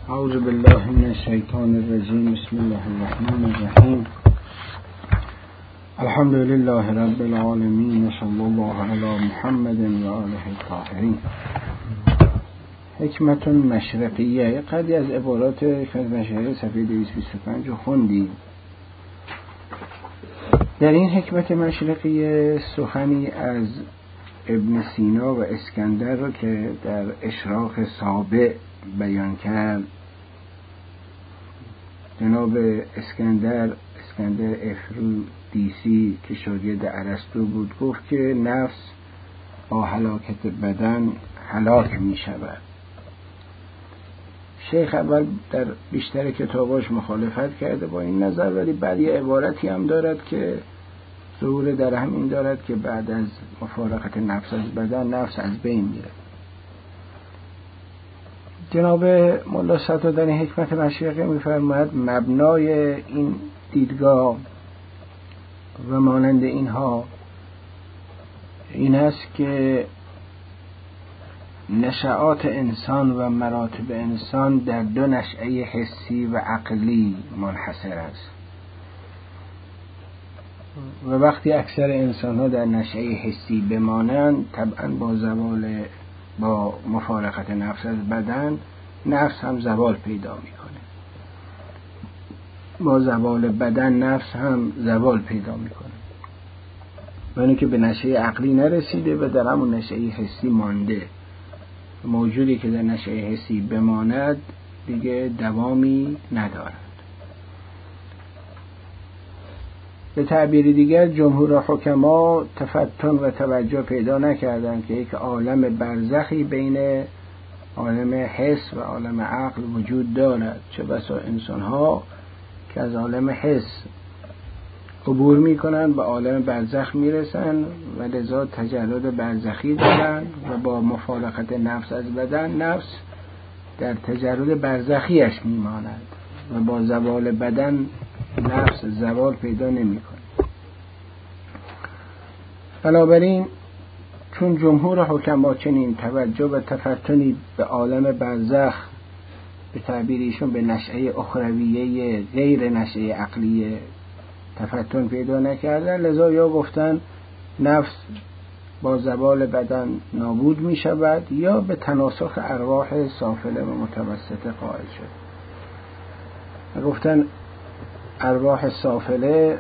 اعوذ بالله من الشیطان الرجیم. بسم الله الرحمن الرحیم. الحمد لله رب العالمین و صلی الله علی محمد و آله الطاهرین. حکمت مشرقیه. قدری از عبارات حکمت مشرقیه صفحه 225 خوندیم. در این حکمت مشرقیه سخنی از ابن سینا و اسکندر رو که در اشراق سابع بیان کرد. جناب اسکندر افرودیسی که شاگرد ارسطو بود گفت که نفس با هلاکت بدن هلاک می شود. شیخ اول در بیشتر کتاباش مخالفت کرده با این نظر، ولی بعد یه عبارتی هم دارد که ظهور در همین دارد که بعد از مفارقت نفس از بدن نفس از بین میره. جناب ملا صدر در این حکمت مشرقی می‌فرماید مبنای این دیدگاه و مانند اینها این است که نشأات انسان و مراتب انسان در دو نشأه حسی و عقلی منحصر است و وقتی اکثر انسان‌ها در نشأه حسی بمانند طبعاً با مفارقت نفس از بدن نفس هم زوال پیدا میکنه، با زوال بدن نفس هم زوال پیدا میکنه، یعنی که به نشأه عقلی نرسیده و در همون نشأه حسی مانده. موجودی که در نشأه حسی بماند دیگه دوامی ندارد. به تعبیر دیگر جمهور حکما تفتن و توجه پیدا نکردند که یک عالم برزخی بین عالم حس و عالم عقل وجود دارد. چه بسا انسان‌ها که از عالم حس عبور می‌کنند به عالم برزخ میرسند و لذا تجرد برزخی دارند و با مفارقت نفس از بدن نفس در تجرد برزخیش میماند و با زوال بدن نفس زوال پیدا نمی‌کند. بنابراین چون جمهور حکما چنین توجه و تفتنی به عالم برزخ به تعبیر ایشون به نشأه اخرویه غیر نشأه عقلیه تفتن پیدا نکردن، لذا یا گفتن نفس با زوال بدن نابود می شود یا به تناسخ ارواح سافله و متوسطه قائل شد. گفتن ارواح سافله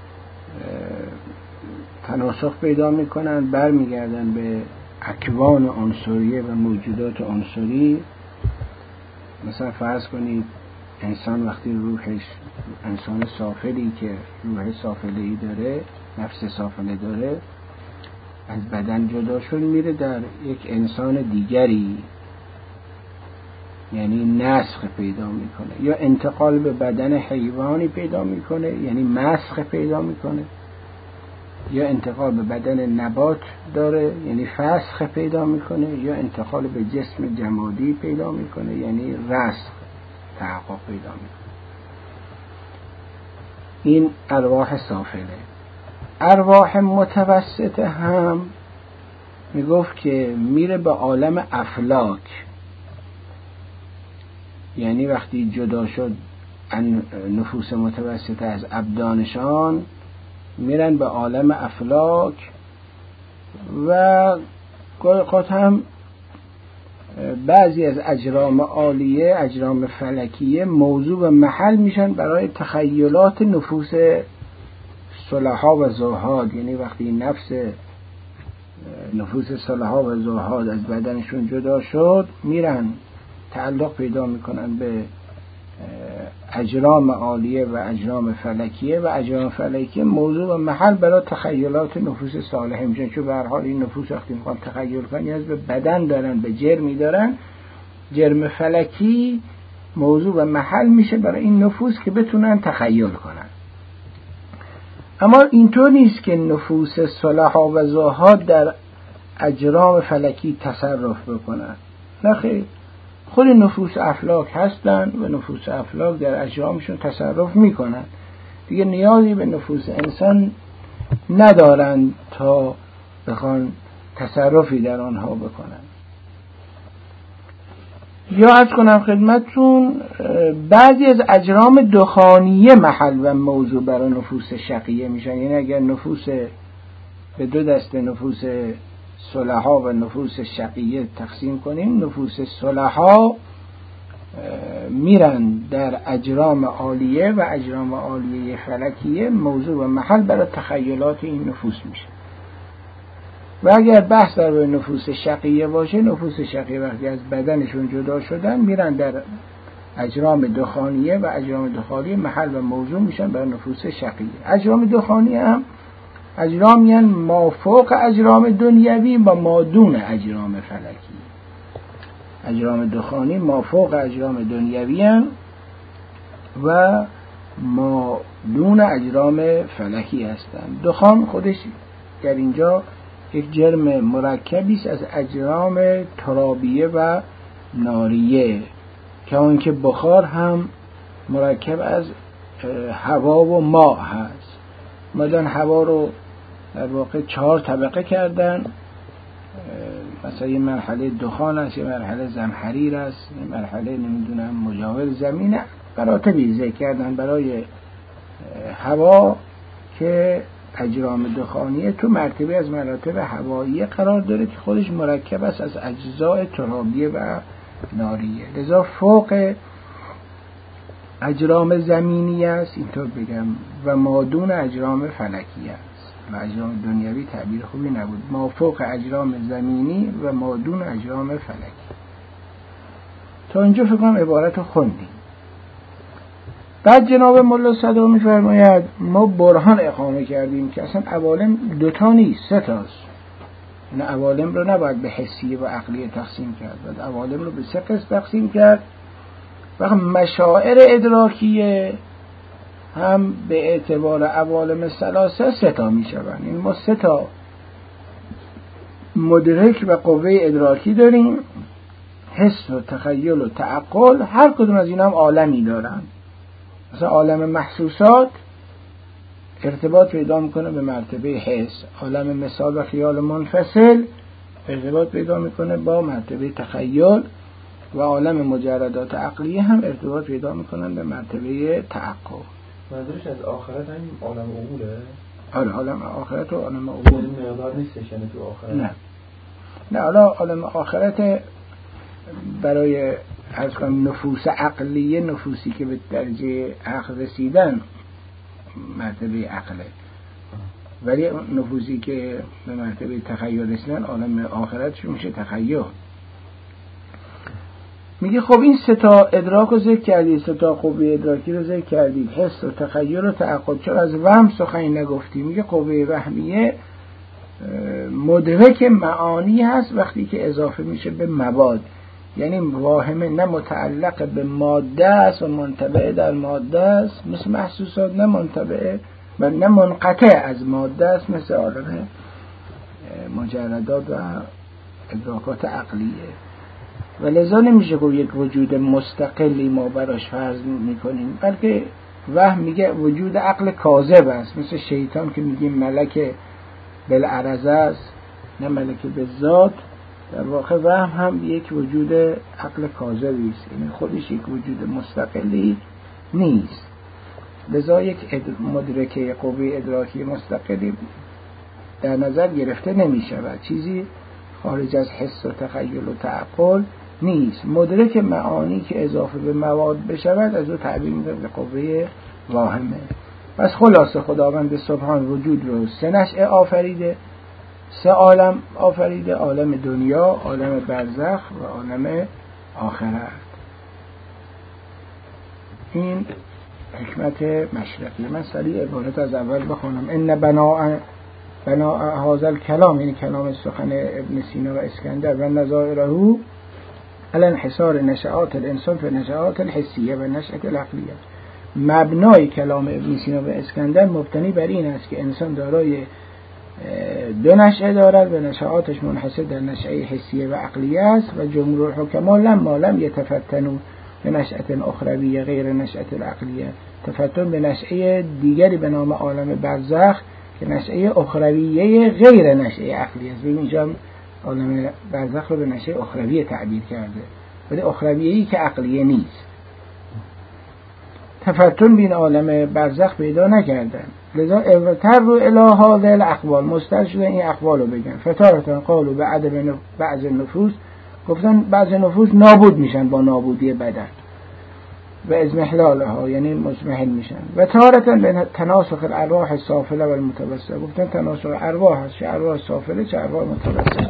تناسخ پیدا میکنن، برمیگردن به اکوان عنصریه و موجودات عنصری. مثلا فرض کنید انسان وقتی روحش، انسان سافلی که روح سافلی داره، نفس سافله داره، از بدن جدا شد میره در یک انسان دیگری، یعنی نسخ پیدا میکنه، یا انتقال به بدن حیوانی پیدا میکنه یعنی مسخ پیدا میکنه، یا انتقال به بدن نبات داره یعنی فسخ پیدا میکنه، یا انتقال به جسم جمادی پیدا میکنه یعنی رسخ تحقق پیدا میکنه. این ارواح سافله. ارواح متوسطه هم میگفت که میره به عالم افلاک، یعنی وقتی جدا شد نفوس متوسطه از ابدانشان میرن به عالم افلاک و گاهی اوقات هم بعضی از اجرام عالیه، اجرام فلکیه موضوع و محل میشن برای تخیلات نفوس صلحا و زهاد. یعنی وقتی نفوس صلحا و زهاد از بدنشون جدا شد میرن تعلق پیدا میکنن به اجرام عالیه و اجرام فلکیه و اجرام فلکیه موضوع و محل برای تخیلات نفوس صالحه میشن. چون به هر حال این نفوس وقتی میخوان تخیل کنن نیاز به بدن دارن، به جرمی دارن. جرم فلکی موضوع و محل میشه برای این نفوس که بتونن تخیل کنن. اما اینطور نیست که نفوس صلحا و زهاد در اجرام فلکی تصرف بکنن. نه خیر، خود نفوس افلاک هستن و نفوس افلاک در اجرامشون تصرف میکنن. دیگه نیازی به نفوس انسان ندارن تا بخوان تصرفی در آنها بکنن. یا عرض کنم خدمتتون بعضی از اجرام دخانیه محل و موضوع برای نفوس شقیه میشن. یعنی اگر نفوس به دو دسته نفوس صلحا و نفوس شقیه تقسیم کنیم، نفوس صلحا میرن در اجرام عالیه و اجرام عالیه فلکیه موضوع و محل برای تخیلات این نفوس میشه. و اگر بحث در نفوس شقیه باشه، نفوس شقیه وقتی از بدنشون جدا شدن میرن در اجرام دخانیه و اجرام دخانیه محل و موضوع میشن برای نفوس شقیه. اجرام دخانیه هم اجرامی هستند ما فوق اجرام دنیوی و ما دون اجرام فلکی. اجرام دخانی ما فوق اجرام دنیوی هستند و ما دون اجرام فلکی هستند. دخان خودش در اینجا یک جرم مرکبی است از اجرام ترابیه و ناریه، که اون که بخار هم مرکب از هوا و ماء هست. مدن هوا رو در واقع 4 طبقه کردن، مثلا یه مرحله دخان است، یه مرحله زمهریر است، یه مرحله نمیدونم مجاور زمینه، مراتبی ذکر کردن برای هوا که اجرام دخانیه تو مرتبه از مراتب هوایی قرار داره که خودش مرکب است از اجزاء ترابیه و ناریه. لذا فوق اجرام زمینی است اینطور بگم و مادون اجرام فلکی است. و اجرام دنیوی تعبیر خوبی نبود. ما فوق اجرام زمینی و مادون اجرام فلکی. تا اینجا فکر کنم عبارت خوندیم. بعد جناب ملا صدرا می‌فرماید ما برهان اقامه کردیم که اصلا عوالم 2 تا نیست، 3 تاست. این عوالم رو نباید به حسیه و عقلیه تقسیم کرد، باید عوالم رو به 3 قسم تقسیم کرد. و مشاعر ادراکیه هم به اعتبار عوالم ثلاثه 3 تا میشوند. این ما 3 تا مدرک و قوه ادراکی داریم، حس و تخیل و تعقل. هر کدوم از اینا هم عالمی دارن. مثلا عالم محسوسات ارتباط پیدا میکنه به مرتبه حس، عالم مثال و خیال منفصل ارتباط پیدا میکنه با مرتبه تخیل و عالم مجردات عقلیه هم ارتباط پیدا میکنن به مرتبه تعقل. منظورش از آخرت هم عالم عقوله؟ آره عالم آخرت و عالم عقول مقدار نیستش یعنی تو آخرت؟ نه حالا عالم آخرت برای از نفوس عقلیه، نفوسی که به درجه عقل رسیدن مرتبه عقله، ولی نفوسی که به مرتبه تخیل رسیدن عالم آخرتشون میشه تخیل. میگه خب این 3 تا ادراک رو ذکر کردید، 3 تا قوه ادراکی رو ذکر کردید، حس و تخیل و تعقل، چرا از وهم سخنی نگفتیم؟ میگه قوه وهمیه مدرک معانی هست وقتی که اضافه میشه به مواد. یعنی واهمه نه متعلق به ماده است و منطبع در ماده است مثل محسوسات، نه منطبع و نه منقطع از ماده است مثل عالم مجردات و ادراکات عقلیه. و لذا نمیشه که یک وجود مستقلی ما براش فرض میکنیم، بلکه وهم میگه وجود عقل کاذب است، مثل شیطان که میگیم ملک بالعرضه است نه ملک بالذات. در واقع وهم هم یک وجود عقل کاذبی است، یعنی خودش یک وجود مستقلی نیست. لذا یک مدرکه قوه ادراکی مستقلی در نظر گرفته نمی شود، چیزی خارج از حس و تخیل و تعقل نیست. مدرک معانی که اضافه به مواد بشود از او تعبیر می‌کنه به قوه واهمه. پس خلاصه خداوند سبحان وجود رو 3 نشأه آفریده، 3 عالم آفریده، عالم دنیا، عالم برزخ و عالم آخرت. این حکمت مشرقی. من سریع عبارت از اول بخونم. ان بناء هذا الكلام، یعنی کلام سخن ابن سینا و اسکندر و نظائره على انحصار نشأات الانسان في نشأات الحسیه و نشأة العقلیه. مبنای کلام ابن سینا و اسکندر مبتنی بر این است که انسان دارای 2 نشأه دارد و نشأاتش منحصر در نشأه حسیه و عقلیه است و جمهور الحکما لما لم یتفتنوا به نشأة اخرویه غیر نشأة العقلیه، تفتن به نشأه دیگری به نام عالم برزخ که نشأه اخرویه غیر نشأه عقلیه است. اینجا عالم برزخ رو به نشأه اخرویه تعبیر کرده ولی اخرویه‌ای که عقلیه نیست. تفتن بین عالم برزخ پیدا نکردن، لذا اوتر رو اله هذه الاقوال، مستر شدن این اقوال رو بگن. فتارتن قالوا بعد بعض النفوس، گفتن بعض نفوس نابود میشن با نابودی بدن و ازمحلالها، یعنی مزمحل میشن. و تارتن به تناسخ الارواح السافله و المتوسطه، گفتن تناسخ ارواح هست، چه ارواح سافله چه ارواح متوسطه.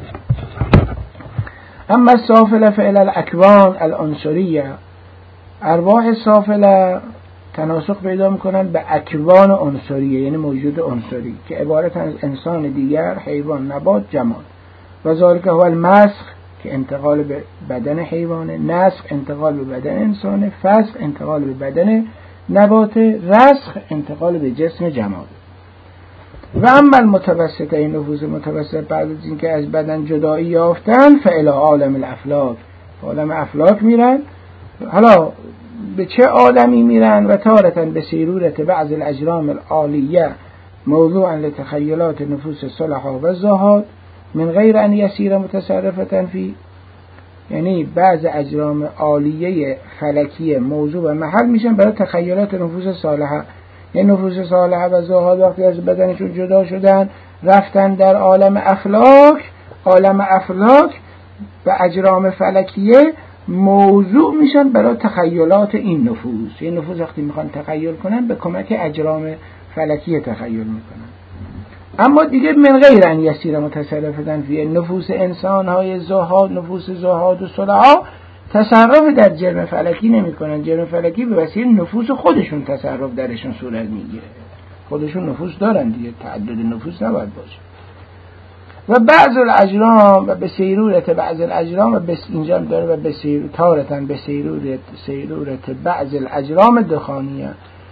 اما السافله فعل الاکوان العنصریه، ارواح سافله تناسخ پیدا میکنن به اکوان عنصریه، یعنی موجود عنصری که عبارت از انسان دیگر، حیوان، نبات، جماد. و ذالک هو المسخ که انتقال به بدن حیوانه، نسخ انتقال به بدن انسانه، فسخ انتقال به بدن نبات، رسخ انتقال به جسم جماد. و اما المتوسطه، این نفوس متوسط بعد از اینکه از بدن جدایی یافتن، فالی عالم الافلاک، عالم افلاک میرن. حالا به چه عالمی میرن؟ و تارتن به سیرورت بعض الاجرام العالیه موضوعا لتخیلات نفوس صلحا و زهاد من غیر ان یسیر متصرفتا فی، یعنی بعض اجرام عالیه فلکی موضوع و محل میشن برای تخیلات نفوس صالحه. یعنی نفوس صالحه و زهاد وقتی از بدنشون جدا شدن رفتن در عالم افلاک، عالم افلاک و اجرام فلکیه موضوع میشن برای تخیلات این نفوس. این نفوس وقتی میخوان تخیل کنن به کمک اجرام فلکیه تخیل میکنن. اما دیگه من غیر ان یسیر متصرفتن فی، نفوس انسان‌های زهاد، نفوس زهاد و صلحا تصرف در جرم فلکی نمی‌کنن. جرم فلکی به وسیله نفوس خودشون تصرف درشون صورت میگیره. خودشون نفوس دارن دیگه، تعدد نفوس نباید باشه. و بعض الاجرام و به سیرورت بعض الاجرام، و بس اینجا داره و به تارتن به سیرورت بعض الاجرام دخانیه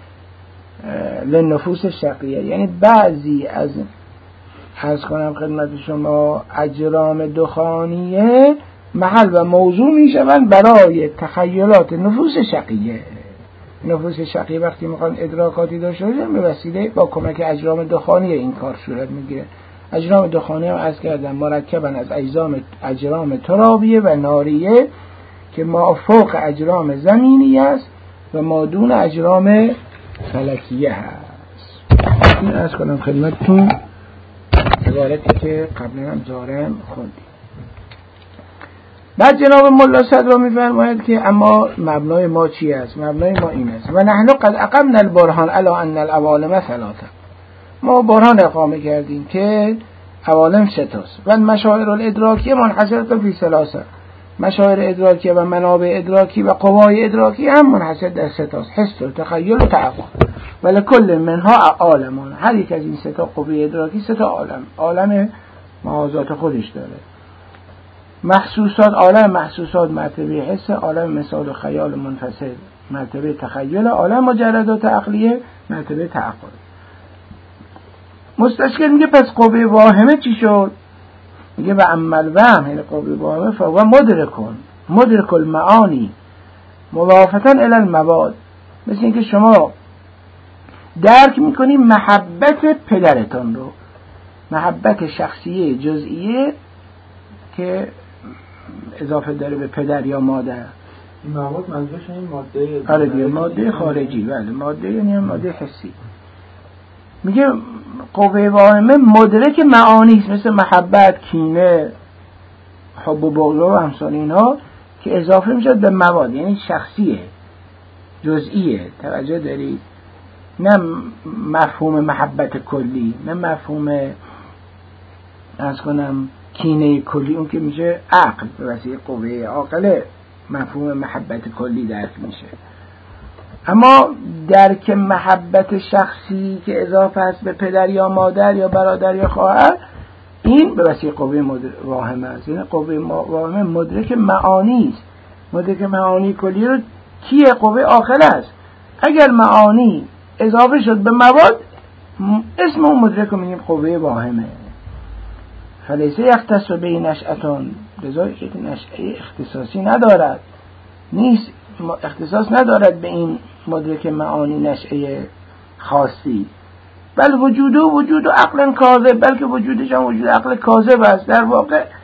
لنفوس شقیه، یعنی بعضی از کنم خدمت شما اجرام دخانیه محل و موضوع میشون برای تخیلات نفوس شقیه. نفوس شقیه وقتی میخوان ادراکاتی داشته باشن به وسیله با کمک اجرام دخانیه این کار صورت میگیره. اجرام دخانیه هم عرض کردم مرکبا از اجرام ترابیه و ناریه که ما فوق اجرام زمینی است و ما دون اجرام فلکیه هست. این عرض کنم خدمتتون عبارتی که قبلا هم زارم خوندیم. بعد جناب ملا صدرا میفرماید که اما مبنای ما چی است؟ مبنای ما این است: و نحن قد اقمنا البرهان علی ان العوالم ثلاثه، ما برهان اقامه کردیم که عوالم سه تاست. و مشاعر الادراکیه منحصره فی ثلاثه، مشاعر ادراکیه و منابع ادراکی و قوای ادراکی هم منحصر در سه تاست: حس و تخیل و تعقل. ولی کل منها عالمان، هر یک از این سه تا قوه ادراکی سه تا عالم موازات خودش داره. محسوسات، عالم محسوسات مرتبه حس، عالم مثال و خیال منفصل مرتبه تخیل، عالم مجردات عقلیه مرتبه تعقل. مستشکل میگه پس قوه واهمه چی شد؟ میگه و عمل وهم، یعنی قوه واهمه فهو مدرک المعانی مضافتا الی المواد. مثل اینکه شما درک میکنی محبت پدرتان رو، محبت شخصیه جزئیه که اضافه داره به پدر یا مادر. این مواد منظورش این ماده، آره دیگه، ماده خارجی، بله ماده یعنی ماده حسی. میگه قوه واهمه مدرک معانی است، مثل محبت، کینه، حب و بغض و امثال اینها که اضافه میشه به مواد، یعنی شخصیه جزئیه. توجه دارید؟ نه مفهوم محبت کلی، نه مفهوم از کنم کینه کلی، اون که میشه عقل، به وسیله قوه عاقله مفهوم محبت کلی درک میشه. اما درک محبت شخصی که اضافه است به پدر یا مادر یا برادر یا خواهر، این به وسیله قوه واهمه است. یعنی قوه واهمه مدرک معانی است. مدرک معانی کلی رو کیه؟ قوه عاقله است. اگر معانی اضافه شد به مواد، اسم اون مدرک رو میگیم قوه واهمه. فلیسه یختص به نشأتون، لذا یک نشأه اختصاصی ندارد، نیست اختصاص ندارد به این مدرک معانی نشأه خاصی. وجود عقل کاذب، بلکه وجودش هم وجود عقل کاذب است. در واقع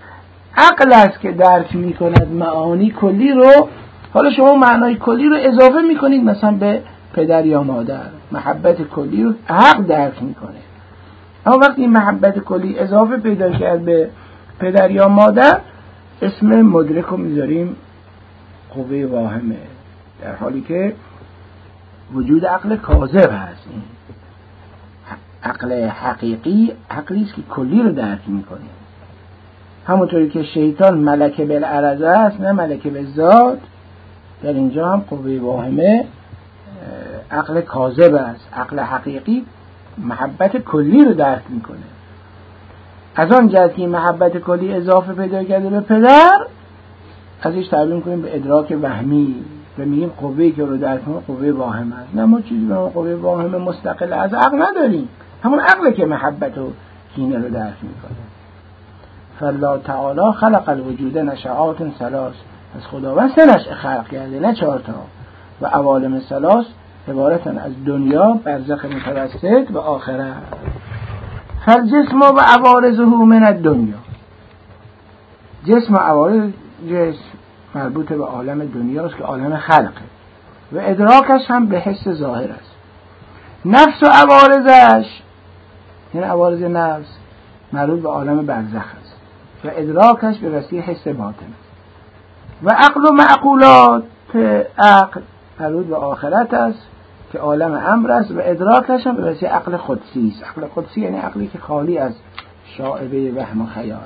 عقل است که درک میکند معانی کلی رو. حالا شما معنای کلی رو اضافه میکنید مثلا به پدر یا مادر، محبت کلی رو عقل درک میکنه. اما وقتی این محبت کلی اضافه پیدا کرد به پدر یا مادر، اسم مدرک رو میذاریم قوه واهمه، در حالی که وجود عقل کاذب هست. این عقل حقیقی عقلی است که کلی رو درک میکنه. همونطوری که شیطان ملکه بالعرضه است نه ملکه بالذات، در اینجا هم قوه واهمه عقل کاذب است. عقل حقیقی محبت کلی رو درک میکنه. از آن جهت که محبت کلی اضافه پیدا کرده به پدر، ازش تعبیر میکنیم به ادراک وهمی و میگیم قوه‌ای که رو درک کنه قوه واهمه است. نه ما چیزی به قوه واهمه مستقل از عقل نداریم، همون عقل که محبت و کینه رو درک میکنه. فالله تعالی خلق الوجود نشعات ثلاث، از خداوند 3 نشأه خلق کرده نه 4 تا. و عوالم ثلاث عبارتن از دنیا، برزخ متوسط و آخرت. فالجسم و عوارضه من الدنیا، جسم و عوارض جسم مربوط به عالم دنیاست که عالم خلقه و ادراکش هم به حس ظاهر است. نفس و عوارضش، یعنی عوارض نفس، مربوط به عالم برزخ است و ادراکش به وسیله حس باطن است. و عقل و معقولات عقل مربوط به آخرت است که عالم امر است و ادراکش هم به وسیله عقل قدسی است. عقل قدسی یعنی عقلی که خالی از شائبه وهم و خیاله.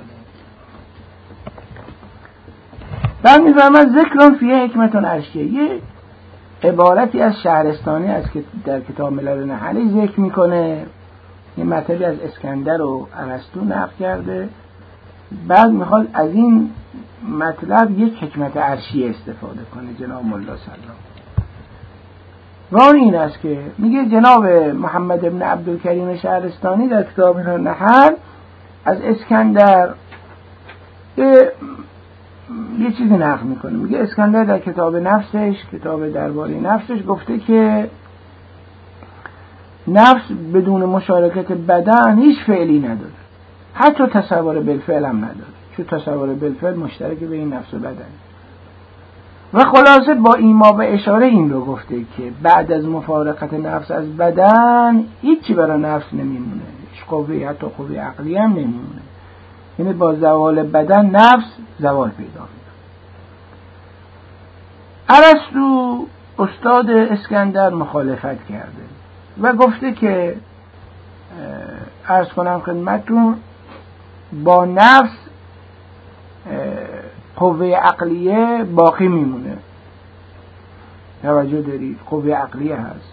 بعد می‌فرماید ذکرون فیه حکمتون عرشیه، یه عبارتی از شهرستانی است که در کتاب ملل نحلی ذکر میکنه. یه مطلبی از اسکندر و ارسطو نقل کرده، بعد میخواد از این مطلب یک حکمت عرشی استفاده کنه جناب ملا سلام. و این است که میگه جناب محمد ابن عبدالکریم شهرستانی در کتاب نحل از اسکندر یه چیزی نقل میکنه. میگه اسکندر در کتاب نفسش، کتاب درباره نفسش، گفته که نفس بدون مشارکت بدن هیچ فعلی نداره، حتی تصور بالفعل هم نداره، چون تصور بالفعل مشترک بین نفس و بدن. و خلاصه با ایما و اشاره این رو گفته که بعد از مفارقت نفس از بدن هیچی برای نفس نمیمونه، هیچ قوی حتی قوی عقلی هم نمیمونه. یعنی با زوال بدن نفس زوال پیدا میکنه. ارسطو استاد اسکندر مخالفت کرده و گفته که عرض کنم خدمتتون با نفس قوه عقلیه باقی میمونه. توجه دارید، قوه عقلیه هست.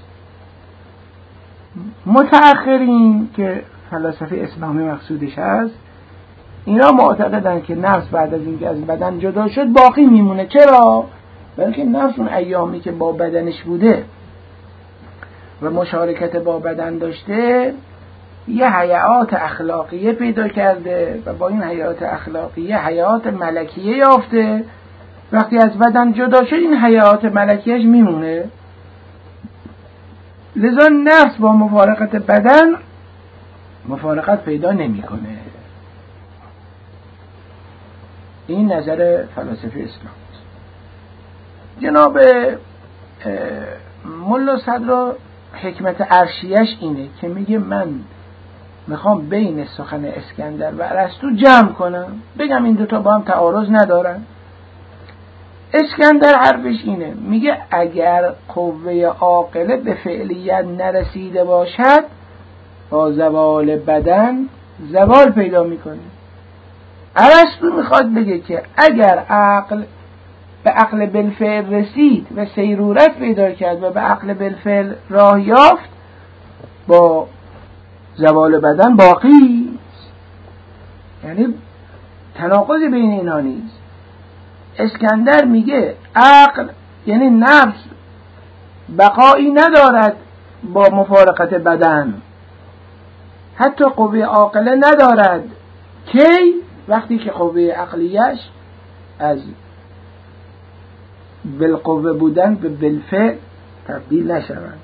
متأخرین که فلسفه اسلامی مقصودش هست، اینا معتقدن که نفس بعد از اینکه از بدن جدا شد باقی میمونه. چرا؟ بلکه نفس اون ایامی که با بدنش بوده و مشارکت با بدن داشته یه حیات اخلاقیه پیدا کرده و با این حیات اخلاقیه حیات ملکیه یافته. وقتی از بدن جدا شد این حیات ملکیهش میمونه. لذا نفس با مفارقت بدن مفارقت پیدا نمیکنه. این نظر فلسفه اسلام است. جناب ملا صدرا حکمت عرشیش اینه که میگه من میخوام بین سخن اسکندر و ارسطو جمع کنم، بگم این دوتا با هم تعارض ندارن. اسکندر حرفش اینه، میگه اگر قوه عاقله به فعلیت نرسیده باشد با زوال بدن زوال پیدا میکنه. ارسطو میخواد بگه که اگر عقل به عقل بالفعل رسید و سیرورت پیدا کرد و به عقل بالفعل راه یافت با زوال بدن باقی، یعنی تناقض بین اینا نیست. اسکندر میگه عقل یعنی نفس بقایی ندارد با مفارقت بدن، حتی قوه عاقله ندارد. کی؟ وقتی که قوه عقلیش از بالقوه بودن به بالفعل تبدیل نشود.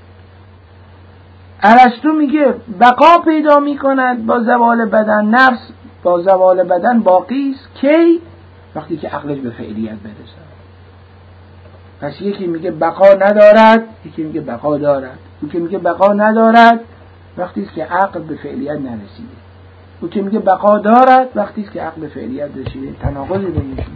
ارسطو میگه بقا پیدا میکند با زوال بدن، نفس با زوال بدن باقی است. کی؟ وقتی که عقلش به فعلیت برسه. پس یکی میگه بقا ندارد، یکی میگه بقا دارد. اون که میگه بقا ندارد وقتی است که عقل به فعلیت نرسیده، اون که میگه بقا دارد وقتی است که عقل به فعلیت رسیده. تناقضی بینشون.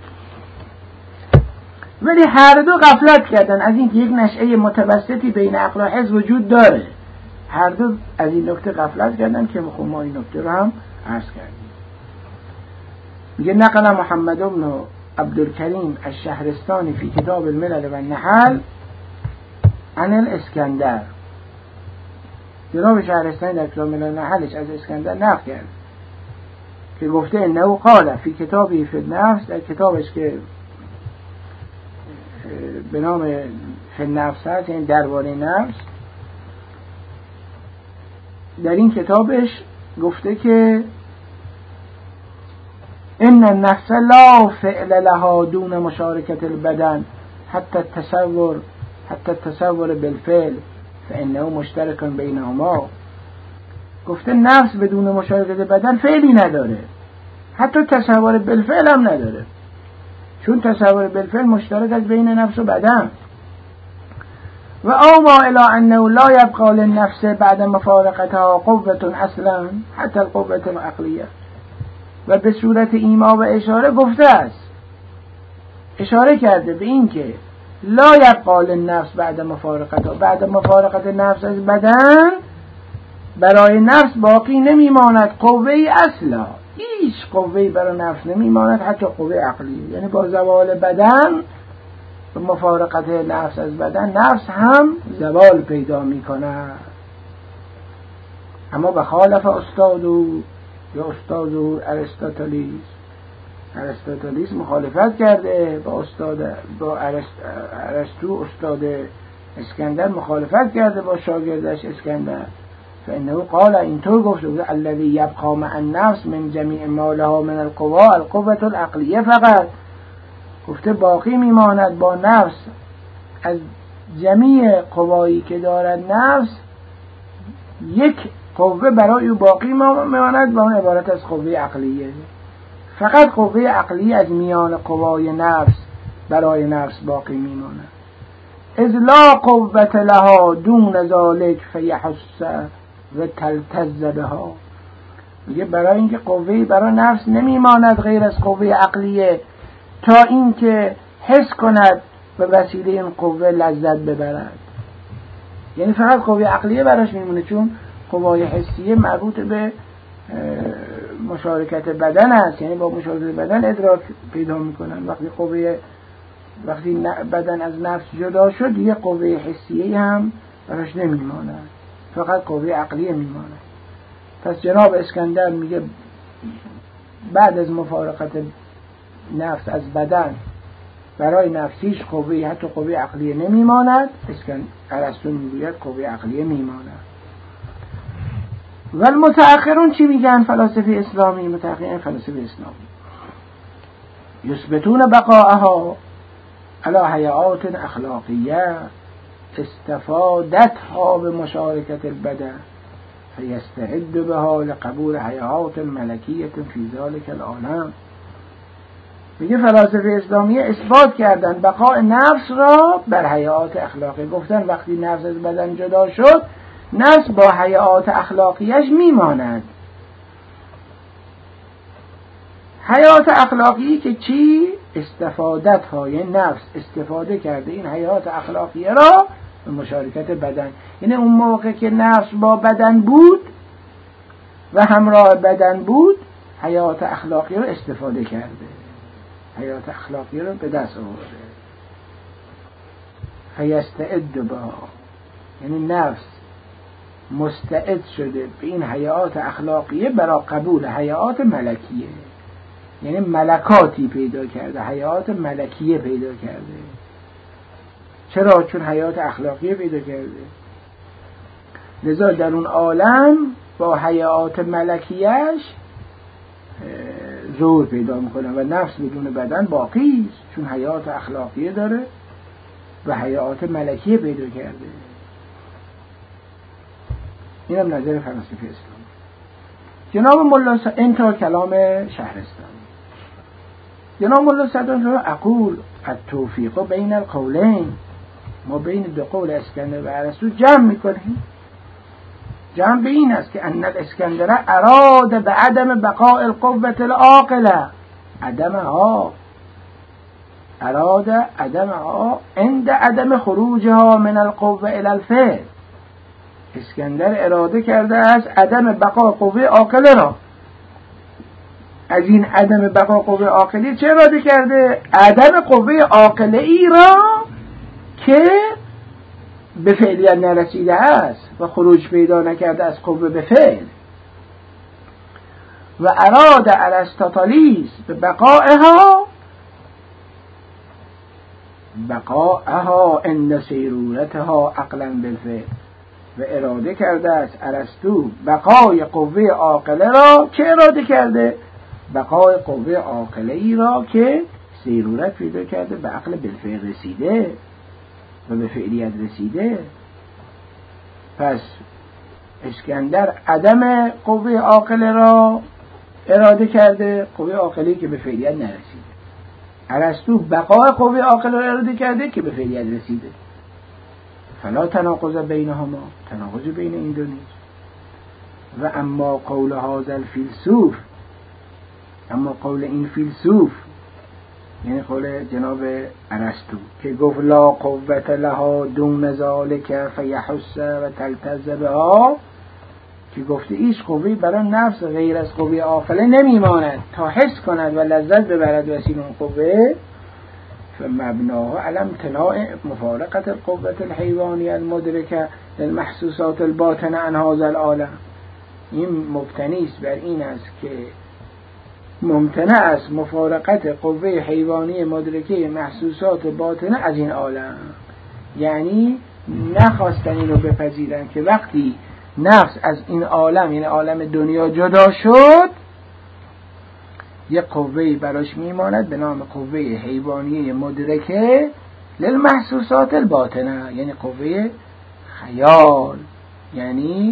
ولی هر دو غفلت کردن از این که یک نشأه متوسطی بین عقل و حس وجود داره. هر دو از این نکته غفلت کردن که ما این نکته رو هم عرض کردیم. میگه نقل محمد بن عبدالکریم الشهرستانی فی کتاب الملل و النحل عن الاسکندر. جناب شهرستانی در کتاب الملل و النحلش از اسکندر نقل کرد که گفته انه قال فی کتابی فی النفس، در کتابش که به نام فی النفس هست، یعنی درباره نفس، در این کتابش گفته که ان النفس لا فعل لها دون مشارکت البدن حتی التصور بالفعل فانه مشترک بینهما. گفته نفس بدون مشارکت بدن فعلی نداره، حتی تصور بالفعل هم نداره، چون تصور بالفعل مشترک از بین نفس و بدن. و اوما الى انه لا يبقى للنفس بعد مفارقتها قوة اصلا حتی القوة العقلیه. و به صورت ایما و اشاره گفته است، اشاره کرده به این که لا یبقى للنفس بعد مفارقتها، بعد مفارقت نفس از بدن برای نفس باقی نمیماند قوه‌ای اصلا، هیچ قوه‌ای برای نفس نمیماند حتی قوه عقلی. یعنی با زوال بدن و مفارقت نفس از بدن نفس هم زوال پیدا میکند. اما بخالف استادو یا استادو ارسطاطالیس مخالفت کرده با ارسطو. استاد اسکندر مخالفت کرده با شاگردش اسکندر. فانه قال، اینطور گفته بود الذی یبقى مع النفس من جمیع ما لها من القوا القوة العقلیه فقط. گفته باقی میماند با نفس از جمیع قوایی که دارد نفس یک قوه برای او باقی میماند و اون عبارت از قوه عقلیه. فقط قوه عقلیه از میان قوای نفس برای نفس باقی میماند. اذ لا قوة لها دون ذلك فیحس و تلتز بها. میگه برای اینکه قوه‌ای برای نفس نمیماند غیر از قوه عقلیه تا اینکه حس کند به وسیله این قوه لذت ببرد. یعنی فقط قوه عقلیه براش میمونه، چون قوای حسیه مربوط به مشارکت بدن است، یعنی با مشارکت بدن ادراک پیدا میکنن. وقتی بدن از نفس جدا شد دیگه قوه حسیه هم براش نمیماند، فقط قوه عقلیه میماند. پس جناب اسکندر میگه بعد از مفارقت نفس از بدن برای نفس هیچ قوه‌ای حتی قوه عقلیه نمیماند. ارسطو میگوید قوه عقلیه میماند. و المتأخرون چی میگن؟ فلاسفه اسلامی، متأخرین فلاسفه اسلامی یثبتون بقاءها علی حیات اخلاقیه استفادتها به مشارکت البدن فیستعد بها لقبول حیات ملکیه فی ذلک العالم. میگه فلاسفه اسلامی اثبات کردن بقاء نفس را بر حیات اخلاقی. گفتن وقتی نفس از بدن جدا شد نفس با حیات اخلاقیش میماند. حیات اخلاقی که چی؟ استفادت های نفس استفاده کرده این حیات اخلاقیه را به مشارکت بدن. یعنی اون موقع که نفس با بدن بود و همراه بدن بود حیات اخلاقی رو استفاده کرده، حیات اخلاقی رو به دست آورده. فیستعد بها، یعنی نفس مستعد شده به این حیات اخلاقیه برای قبول حیات ملکیه. یعنی ملکاتی پیدا کرده، حیات ملکیه پیدا کرده. چرا؟ چون حیات اخلاقیه پیدا کرده. لذا در اون عالم با حیات ملکیش ظهور پیدا میکنه و نفس بدون بدن باقی است، چون حیات اخلاقیه داره و حیات ملکیه پیدا کرده. این هم نظر فلسفه اسلام. جناب مولا انتها کلام شهرستانی. جناب مولا صدر اقول التوفیق بین القولین، ما بین دو قول اسکندر و ارسطو جمع میکنیم. جمع به این است که ان الاسکندر اراد به عدم بقاء القوة العاقله، اراد عدمها عند عدم خروجها من القوة الى الفعل. اسکندر اراده کرده است عدم بقاء قوه عاقله را. از این عدم بقاء قوه عاقلی چه اراده کرده؟ عدم قوه عاقله ای را که به فعلیت نرسیده است و خروج پیدا نکرده از قوه به فعل. و اراد ارسطاطالیس به بقاءها عند سیرورتها عقلا بالفعل. و اراده کرده است ارسطو بقای قوه عاقله را که اراده کرده؟ بقای قوه عاقله ای را که سیرورت پیدا کرده، به عقل بالفعل رسیده و به فعلیت رسیده. پس اسکندر عدم قوه عاقله را اراده کرده، قوه عاقلی که به فعلیت نرسیده. ارسطو بقای قوه عاقله را اراده کرده که به فعلیت رسیده. فلا تناقض بینهما، تناقض بین این دو نیست. و اما قول هذا الفیلسوف، اما قول این فیلسوف یعنی قول جناب ارسطو که گفت لا قوة لها دون ذالک فیحس و تلتز بها، که گفته ایش قوی برای نفس غیر از قوه عاقله نمیماند تا حس کند و لذت ببرد وسیله اون قوه، فمبناه على امتناع مفارقة القوة الحيوانية المدركة للمحسوسات الباطنة عن هذا العالم. این مبتنی است بر این است که ممتنع است مفارقت قوه حیوانی مدرکه محسوسات باطنه از این عالم. یعنی نخواستن این رو بپذیرن که وقتی نفس از این عالم یعنی عالم دنیا جدا شد، یک قوه‌ای براش میماند به نام قوه حیوانی مدرکه للمحسوسات الباطنه، یعنی قوه خیال، یعنی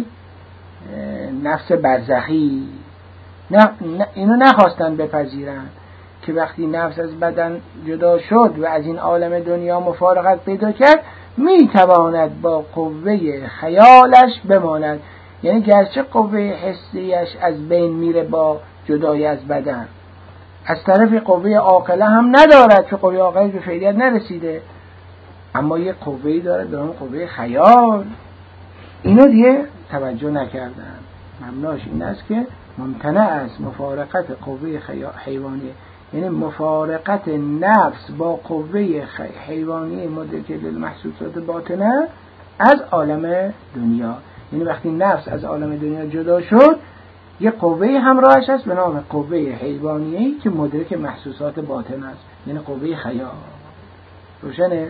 نفس برزخی. نه اینو نخواستن بپذیرن که وقتی نفس از بدن جدا شد و از این عالم دنیا مفارقت پیدا کرد، میتواند با قوه خیالش بماند. یعنی گرچه قوه حسیش از بین میره با جدای از بدن، از طرف قوه عاقله هم ندارد که قوه عاقله به فعلیت نرسیده، اما یک قوه‌ای دارد به نام قوه خیال. اینو دیگه توجه نکردن. مبناش این است که ممتنع است مفارقت قوه حیوانی، یعنی مفارقت نفس با قوه حیوانی مدرکه للمحسوسات باطنه از عالم دنیا. یعنی وقتی نفس از عالم دنیا جدا شد، یک قوه همراهش است به نام قوه حیوانی که مدرک محسوسات باطن است، یعنی قوه خیال. روشنه؟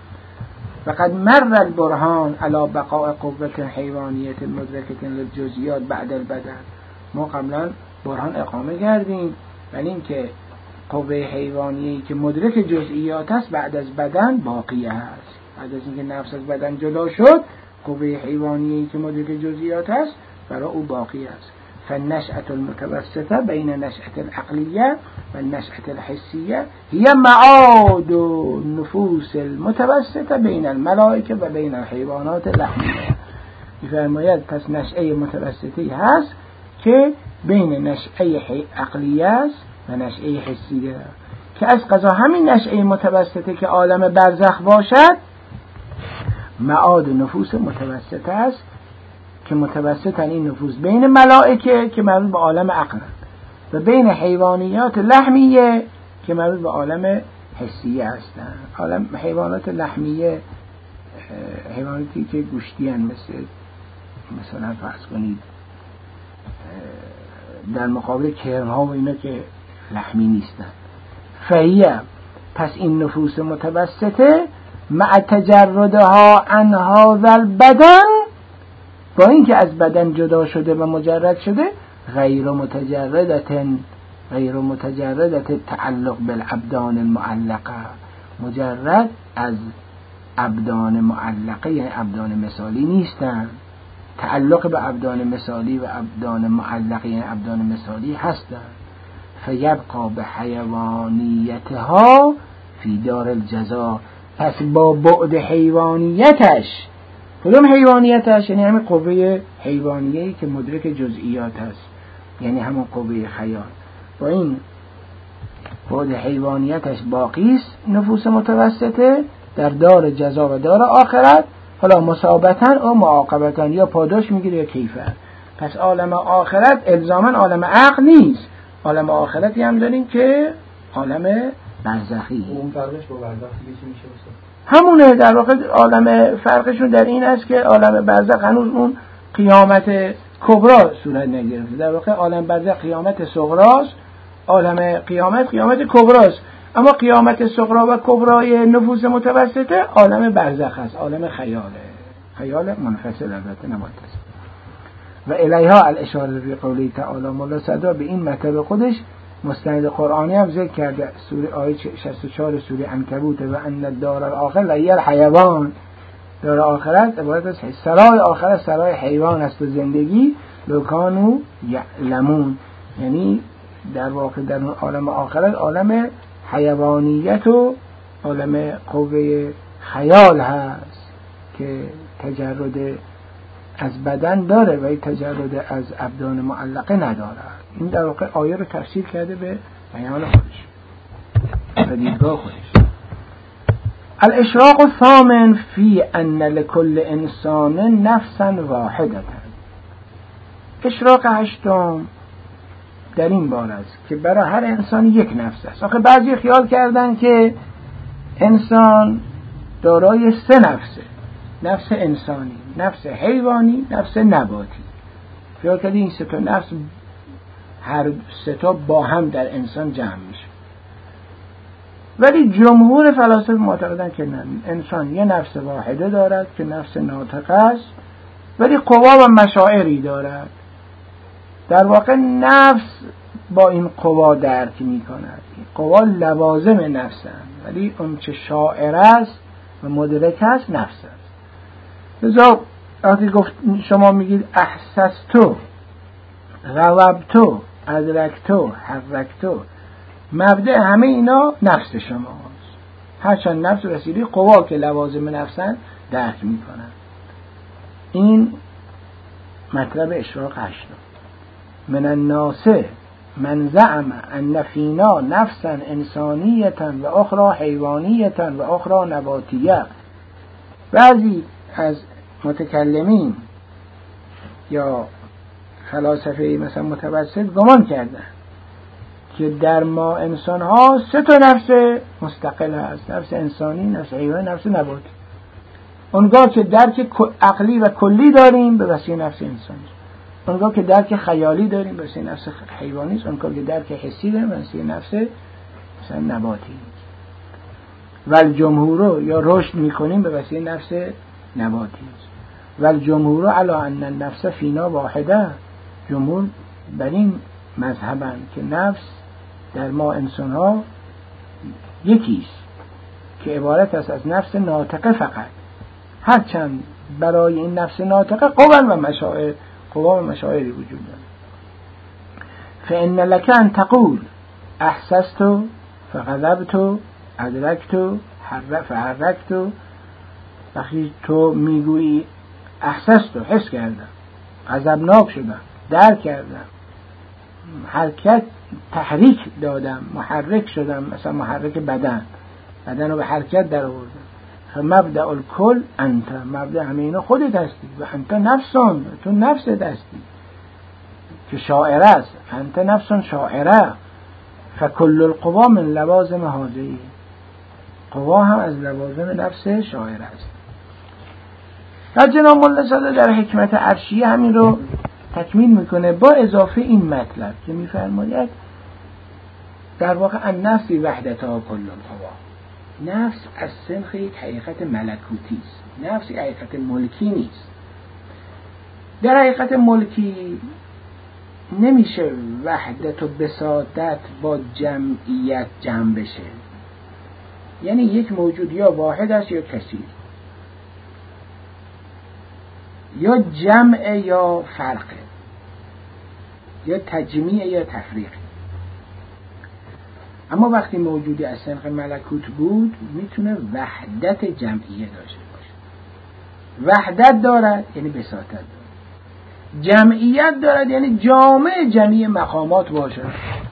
وقد مر البرهان على بقاء قوة حیوانیة مدرکة للجزئیات بعد البدن. ما قبلا برهان اقامه کردیم ولی این که قوه حیوانی که مدرک جزئیات است بعد از بدن باقی است. بعد از اینکه نفس از بدن جدا شد، قوه حیوانی که مدرک جزئیات است برای او باقی است. فالنشأة المتوسطة بين النشأة العقلية والنشأة الحسية هي معاد النفوس المتوسطة بين الملائكة و بين الحيوانات اللحمية. می‌فرماید پس نشأه متوسطی هست که بین نشأه عقلیه است و نشأه حسیه، که از قضا همین نشأه متوسطه که عالم برزخ باشد معاد نفوس متوسطه است که متوسطن این نفوس بین ملائکه که مربوط به عالم عقل و بین حیوانیات لحمیه که مربوط به عالم حسیه هستند. عالم حیوانات لحمیه حیواناتی که گوشتی هستند، مثلا فرض کنید در مقابل کرم‌ها و اینا که لحمی نیستن. فهیه پس این نفوس متوسطه مع تجردها عن هذا البدن، با اینکه از بدن جدا شده و مجرد شده، غیر متجردت تعلق بالابدان المعلقه، مجرد از ابدان معلقه یعنی ابدان مثالی نیستن، تعلق به ابدان مثالی و ابدان معلقه یعنی ابدان مثالی هستند. فیبقا به حیوانیتها فی دار الجزا. پس با بعد حیوانیتش، کدوم حیوانیتش؟ یعنی همین قوه حیوانیه‌ای که مدرک جزئیات هست، یعنی همون قوه خیال، با این بعد حیوانیتش باقی است نفوس متوسطه در دار جزا و دار آخرت، حالا مثابتاً و معاقبتاً، یا پاداش میگیره یا کیفر. پس عالم آخرت الزاماً عالم عقل نیست، عالم آخرتی هم داریم که عالم برزخی. اون فرقش با برزخ دیگه چی میشه؟ همونه در واقع. عالم فرقشون در این است که عالم برزخ هنوز اون قیامت کبرا صورت نگرفته. در واقع عالم برزخ قیامت صغراست، عالم قیامت کبراست. اما قیامت صغرا و کبرای نفوس متوسطه عالم برزخ است، عالم خیال منفصل البته نباید است. و الیها الاشاره به قوله تعالی مولا صدا به این مطلب خودش مستند قرآنی هم ذکر کرده. سوره آیه 64 سوره عنکبوت و ان الدار الاخره لهی الحیوان. دار آخرت عبارت از سرای آخرت سرای حیوان است و زندگی لوکانو یعلمون، یعنی در واقع در عالم آخرت عالم حیوانیت و عالم قوه خیال هست که تجرد از بدن داره و تجرد از ابدان معلقه نداره. این در واقع آیه رو تفسیر کرده به بیان خودش و دیدگاه خودش. الاشراق الثامن فی ان لکل انسان نفسا واحدة. اشراق هشتم در این بار است که برای هر انسان یک نفس است. آخه بعضی خیال کردن که انسان دارای سه نفسه، نفس انسانی، نفس حیوانی، نفس نباتی. خیال کردن این سه تا نفس هر سه تا با هم در انسان جمع میشه. ولی جمهور فلاسفه معتقدن که نه، انسان یه نفس واحده دارد که نفس ناطقه است، ولی قوا و مشاعری دارد. در واقع نفس با این قوا درک می کند. قوا لوازم نفسند، ولی اون چه شاعر است و مدرک است نفس است. لذا وقتی گفت شما میگید احسستو، غوبتو، ادرکتو، حرکتو، مبدأ همه اینا نفس شماست. هرچند نفس وسیله قوا که لوازم نفسن درک می کند. این مطلب اشراق هشتم. من الناس من زعم ان فینا نفسا انسانیتا و اخرى حیوانیتا و اخرى نباتیه. بعضی از متکلمین یا فلاسفه مثلا متوسط گمان کردن که در ما انسان ها سه تا نفس مستقل هست، نفس انسانی، نفس حیوانی، نفس نباتی. اونگاه که درک عقلی و کلی داریم به وسیله نفس انسانی، اونگاه که درک خیالی داریم به وسیله نفس حیوانی است، اونگاه که درک حسی داریم به وسیله نفس مثلا نباتی. ول جمهور یا رشد میکنیم به وسیله نفس نباتی است. ول جمهور علی ان النفس فینا واحده. جمهور بر این مذهبن که نفس در ما انسان ها یکیست که عبارت است از نفس ناطقه فقط، هرچند برای این نفس ناطقه قوا و مشاعری وجود دارد. فإن لك أن تقول احسست فغضبت ادرکت فحرکت. وقتی تو میگویی احسست، حس کردم، غضبناک شدم، درک کردم، حرکت تحریک دادم، محرک شدم، مثلا محرک بدن رو به حرکت در آوردم. مبدأ الکل انت، مبدأ همه اینا خودت هستی و انت نفسون، تو نفست هستی که شاعره است. انت نفسون شاعره. فکل القوا من لوازم هذه. قوا هم از لوازم نفس شاعره است. و جناب مولا صادق در حکمت عرشیه همین رو تکمیل میکنه با اضافه این مطلب که میفرماید در واقع النفس وحدتها کل القوا. نفس از سنخ یک حقیقت ملکوتی است، نفس یک حقیقت ملکی نیست. در حقیقت ملکی نمیشه وحدت و بساطت با جمعیت جمع بشه، یعنی یک موجود یا واحد است یا کثیر، یا جمع یا فرقه، یا تجمیع یا تفریق. اما وقتی موجودی از سنخ ملکوت بود میتونه وحدت جمعیه داشته باشه. وحدت دارد یعنی بساطت دارد. جمعیت دارد یعنی جامع جمعی مقامات باشه.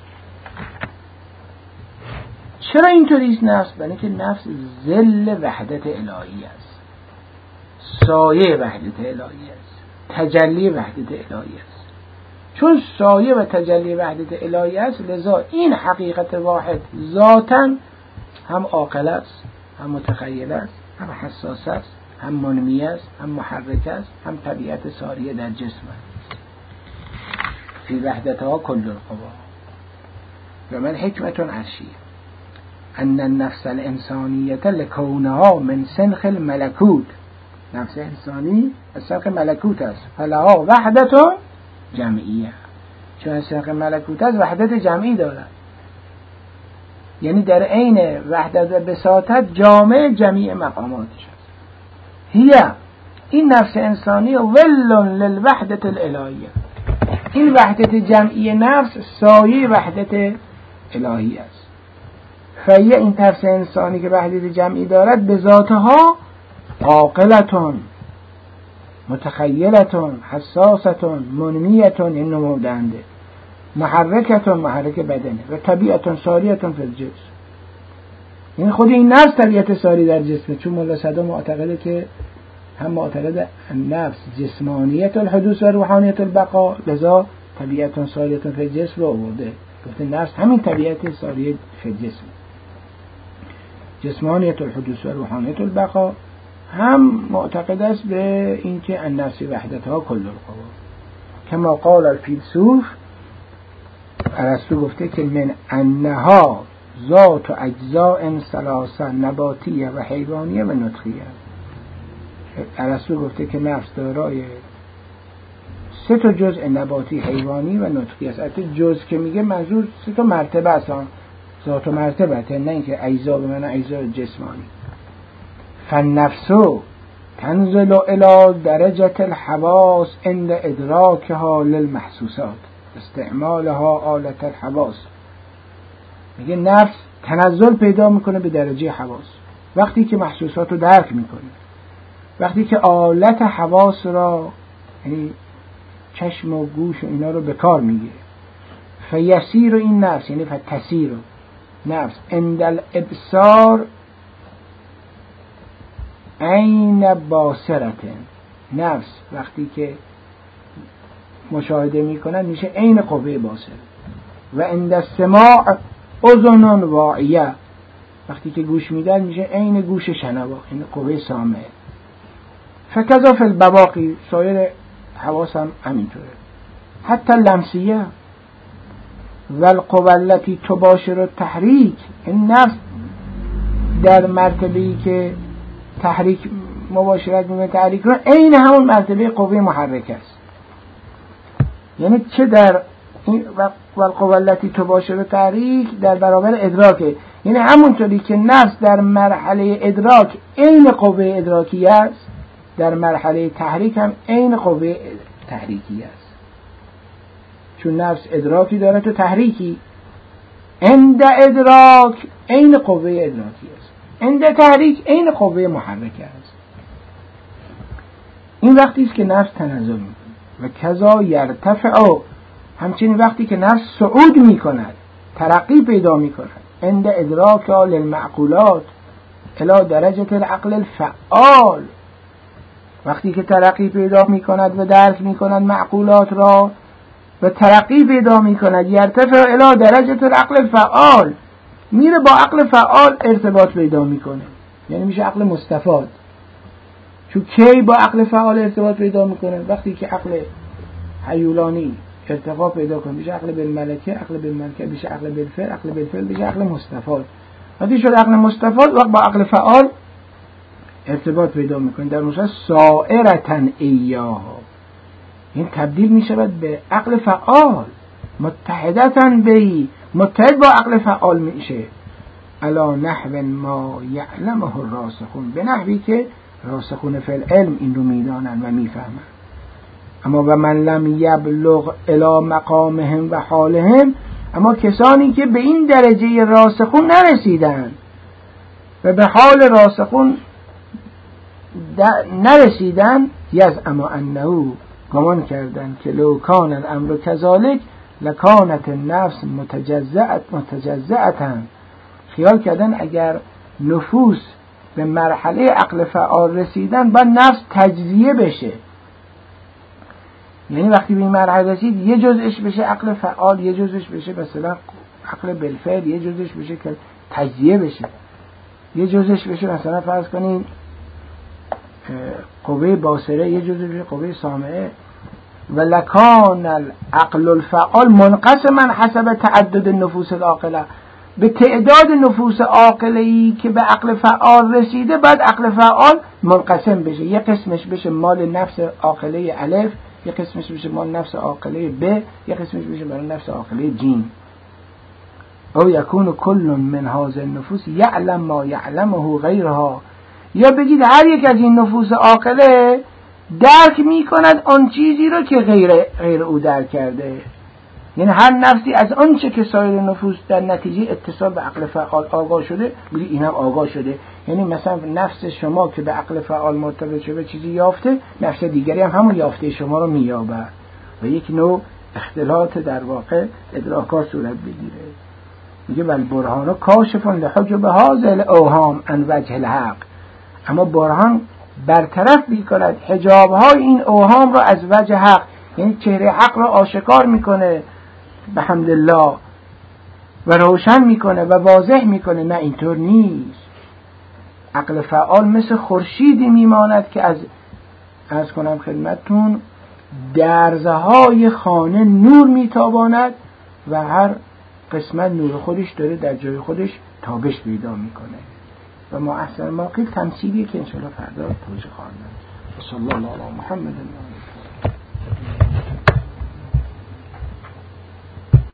چرا اینطوری است نفس؟ برای اینکه نفس ظل وحدت الهی است، سایه وحدت الهی است، تجلی وحدت الهی است. چون سایه و تجلی وحدت الهی است، لذا این حقیقت واحد ذاتاً هم عاقل است، هم متخیل است، هم حساس است، هم منمی است، هم محرک است، هم طبیعت ساریه در جسم است. فی وحدتها کل القوا. و من حکمت عرشیه ان النفس الانسانیه لکونها من سنخ الملکوت. نفس انسانی از سنخ ملکوت است، فلها وحدت جمعیه. چون از سنخ ملکوت است وحدت جمعی دارد، یعنی در عین وحدت و بساطت جامع جمیع مقاماتش است. هی این نفس انسانی ول للوحدت الالهیه. این وحدت جمعی نفس سایه وحدت الهی است. فهی این نفس انسانی که وحدت جمعی دارد به ذاتها عاقلتون، متخیلتون، حساستون، منمیتون، این نمودنده، محرکتون، محرک بدنه، و طبیعتون ساریتون فی الجسم. این خود این نفس طبیعت ساری در جسمه. چون مولا صدام معتقده که هم معتقد نفس جسمانیت الحدوث و روحانیت البقا، لذا طبیعتون ساریتون فی الجسم رو آورده. گفته نفس همین طبیعت ساری فی الجسم، جسمانیت الحدوث و روحانیت البقا. هم معتقد است به اینکه النفس وحدتها کل القوا، کما قال الفیلسوف. ارسطو گفته که من انها ذات و اجزاء ثلاثه، نباتیه و حیوانیه و نطقیه. ارسطو گفته که نفس دارای 3 جزء نباتی، حیوانی و نطقی است. البته جزء که میگه منظور 3 مرتبه است، ذات و مرتبه، نه اینکه اجزا به معنی اجزا جسمانی. فالنفس تنزل الى درجة الحواس عند ادراکها للمحسوسات، استعمالها آلت الحواس. میگه نفس تنزل پیدا میکنه به درجه حواس وقتی که محسوسات رو درک میکنه، وقتی که آلت حواس را یعنی چشم و گوش و اینا رو به کار میگیره. فیسیر این نفس یعنی فتسیر نفس عند الابصار عین باصرت. نفس وقتی که مشاهده میکنن میشه عین قوه باصره. و عند السماع اذن واعیه، وقتی که گوش میدن میشه عین گوش شنوا، این قوه سامعه. فکذا فی البواقی، سایر حواس هم همینطوره. حتی لمسیه و القوه التي تباشر التحریک، این نفس در مرتبه‌ای که تحریک مباشرت میکنه تحریک رو، عین همون مرتبه قوه محرکه است. یعنی چه در این و القوه التي تباشر التحریک در برابر ادراکه، یعنی همونطوری که نفس در مرحله ادراک عین قوه ادراکی است، در مرحله تحریک هم عین قوه تحریکی است. چون نفس ادراکی داره تو تحریکی، عند ادراک عین قوه ادراکی است، عند تحریک عین قوه محرکه است. این وقتی است که نفس تنزل میکنه. و کذا یرتفع، همچنین وقتی که نفس صعود میکند، ترقی پیدا میکند، عند ادراک للمعقولات الی درجه العقل الفعال، وقتی که ترقی پیدا میکند و درک میکند معقولات را و ترقی پیدا میکند، یرتفع الی درجه العقل الفعال، میره با عقل فعال ارتباط پیدا میکنه، یعنی میشه عقل مستفاد. چون کی با عقل فعال ارتباط پیدا میکنه؟ وقتی که عقل هیولانی ارتقا پیدا کنه میشه عقل بالملکه، عقل بالملکه میشه عقل بالفعل، عقل بالفعل میشه عقل مستفاد. وقتی شد عقل مستفاد وقت با عقل فعال ارتباط پیدا میکنه، در اون صورت سائرتن ایاها، این تبدیل میشود به عقل فعال، متحدتن بهی، متحد با عقل فعال میشه. علا نحو ما یعلمه الراسخون، به نحوی که راسخون فی العلم این رو میدانن و میفهمن. اما و من لم یبلغ الی مقامهم و حالهم، اما کسانی که به این درجه راسخون نرسیدن و به حال راسخون نرسیدن، یزعم انه، گمان کردن که لو کان الامر کذالک لکانت النفس متجزعتا، خیال کردن اگر نفوس به مرحله عقل فعال رسیدن باید نفس تجزیه بشه. یعنی وقتی به این مرحله رسید یه جزءش بشه عقل فعال، یه جزءش بشه مثلا عقل بالفعل، یه جزءش بشه که تجزیه بشه، یه جزءش بشه مثلا فرض کنین قوه باصره، یه جزء بشه قوه سامعه. و لکان العقل الفعال منقسما حسب تعدد النفوس العاقله، به تعداد نفوس عاقله‌ای که به عقل فعال رسیده بعد عقل فعال منقسم بشه، یه قسمش بشه مال نفس عاقله الف، یه قسمش بشه مال نفس عاقله ب، یه قسمش بشه مال نفس عاقله جیم. او یکون کل من هذه النفوس یعلم ما یعلمه غیرها، یا بگید هر یک از این نفوس عاقله درک میکند آن چیزی رو که غیر او درک کرده. یعنی هر نفسی از آنچه که سایر نفوس در نتیجه اتصال به عقل فعال آگاه شده بگید اینم آگاه شده. یعنی مثلا نفس شما که به عقل فعال مرتبط شده چیزی یافته، نفس دیگری هم همون یافته شما رو مییابه و یک نوع اختلاط در واقع ادراکات صورت بگیره. میگه ول برهان کاشف لحجب هذه الاوهام عن وجه الحق، اما برهان برطرف میکند حجاب های این اوهام را از وجه حق، یعنی چهره حق را آشکار میکنه به حمدالله و روشن میکنه و واضح میکنه. نه اینطور نیست. عقل فعال مثل خورشیدی میماند که از کنم خدمتتون درزهای خانه نور میتاباند و هر قسمت نور خودش داره در جای خودش تابش پیدا میکنه. و ما احسن ما قیل تمثیلیه که انشاءالله فردا توضیح خواهیم داد. صلی الله علی محمد.